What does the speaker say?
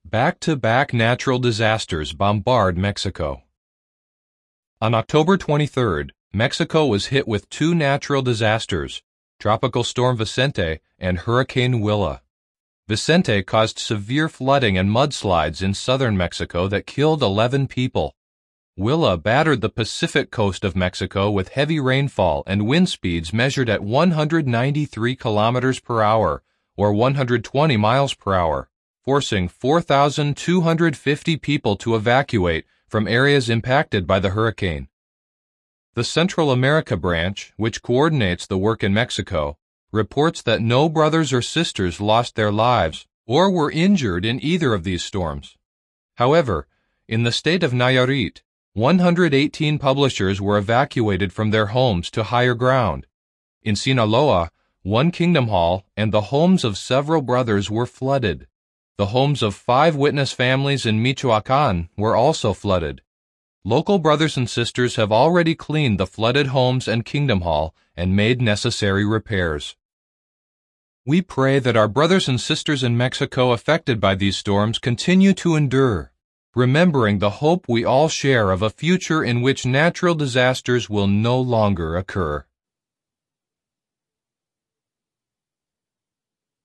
Back-to-back natural disasters bombard Mexico. On October 23rd, Mexico was hit with two natural disasters, Tropical Storm Vicente and Hurricane Willa. Vicente caused severe flooding and mudslides in southern Mexico that killed 11 people. Willa battered the Pacific coast of Mexico with heavy rainfall and wind speeds measured at 193 kilometers per hour, or 120 miles per hour, forcing 4,250 people to evacuate from areas impacted by the hurricane. The Central America branch, which coordinates the work in Mexico, reports that no brothers or sisters lost their lives or were injured in either of these storms. However, in the state of Nayarit, 118 publishers were evacuated from their homes to higher ground. In Sinaloa, one Kingdom Hall and the homes of several brothers were flooded. The homes of 5 witness families in Michoacán were also flooded. Local brothers and sisters have already cleaned the flooded homes and Kingdom Hall and made necessary repairs. We pray that our brothers and sisters in Mexico affected by these storms continue to endure, remembering the hope we all share of a future in which natural disasters will no longer occur.